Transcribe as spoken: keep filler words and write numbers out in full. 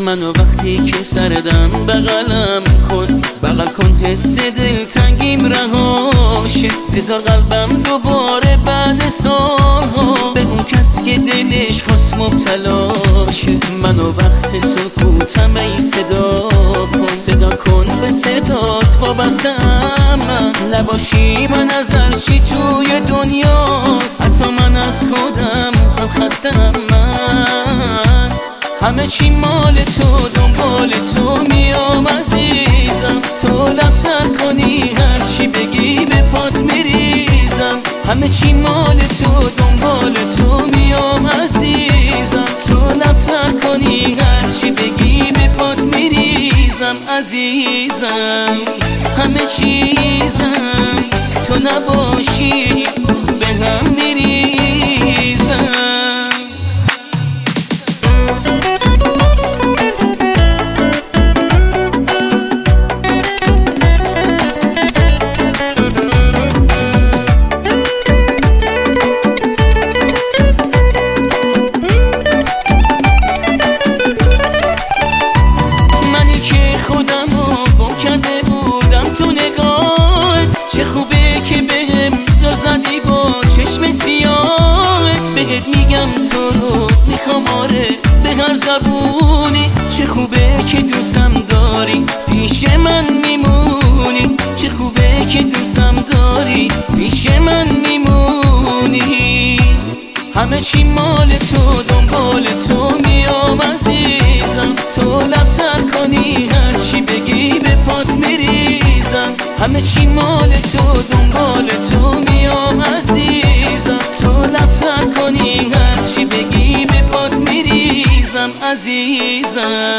منو وقتی که سردم بغلم کن، بغل کن حس دلتنگیم رهاشه، بذار قلبم دوباره بعد سالها به اون کس که دلش خواست مبتلاشه. منو وقت سکوتم ای صدا کن، صدا کن به صدات وابستم، من نباشی من از هرچی توی دنیاست، حتی من از خودم هم خستم. من همه چی مال تو، دنبال تو میام عزیزم، تو لب‌تر کنی هرچی بگی به پات میریزم. همه چی مال تو، دنبال تو میام عزیزم، تو لب‌تر کنی هرچی بگی به پات میریزم عزیزم. همه چیزم تو نباشی به هم میریزم. چه خوبه که بهم زل زدی با چشم سیاهت، بهت میگم تو رو میخوام آره به هر زبونی. چه خوبه که دوستم داری پیش من میمونی، چه خوبه که دوستم داری پیش من میمونی. همه چی مال تو، دنبال تو میام عزیزم، تو لب‌تر کنی هرچی بگی به پات میریزم. همه چی مال تو، دنبال تو میام عزیزم، تو لب‌تر کنی هرچی بگی به پات میریزم عزیزم.